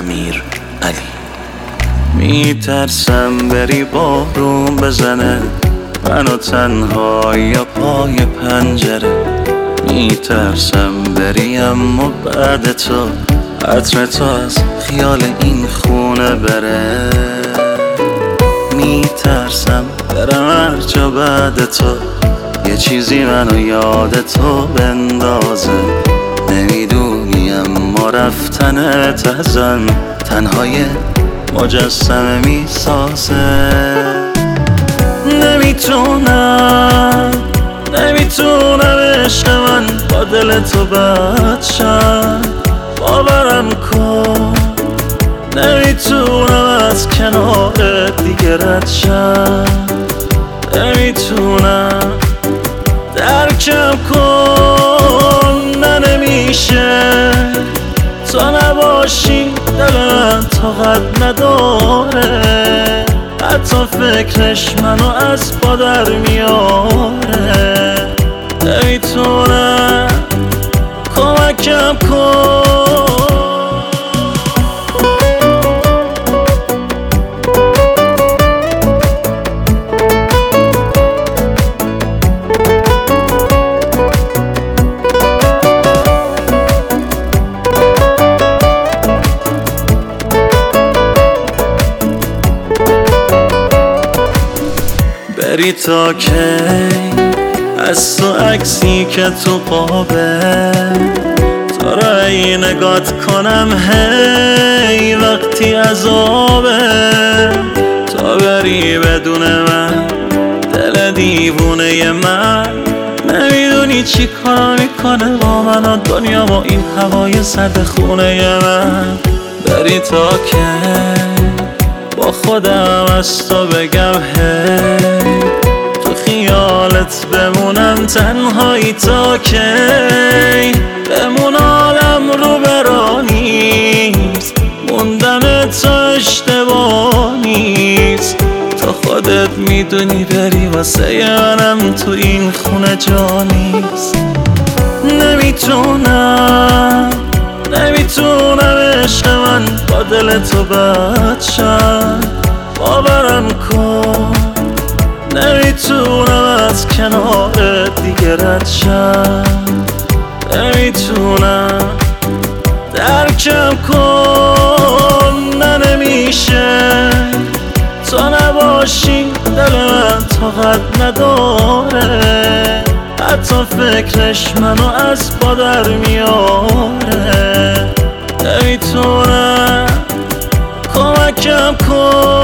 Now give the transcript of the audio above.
امیر علی. میترسم بری بارون بزنه منو تنها یا پای پنجره. میترسم بری اما بعد تو عطر تو از خیال این خونه بره. میترسم برم هر جا بعد تو یه چیزی منو یاد تو بندازه. نمیدونی اما رفتنت ازم تنهای مجسمه میسازه. نمیتونم عشق من با دل تو بد شم. باورم کن نمیتونم از کنارت دیگه رد شم. نمیتونم درکم کن نه نمیشه تو نباشی دل من طاقت نداره. حتی فکرش منو از پا در میاره. نمیتونم کمکم کن. بری تا کی از تو عکسی که تو قابه تو را ای نگات کنم هی وقتی عذابه. تا بری بدون من دل دیوونه من نمیدونی چی کار میکنه با من و دنیا با این هوای سرد خونه من. بری تا کی با خودم از تو بگم هی تو خیالت بمونم تنهایی تا کی. بمون عالم رو برا نیست موندن تو اشتباه نیست. تو خودت میدونی بری واسه منم تو این خونه جا نیست. نمیتونم عشق من با دل تو بد شم. باورم کن نمیتونم از کنارت دیگه رد شم. نمیتونم درکم کن نه نمیشه تو نباشی دل من طاقت نداره. حتی فکرش منو از پا در میاره. نمیتونم کمکم کن.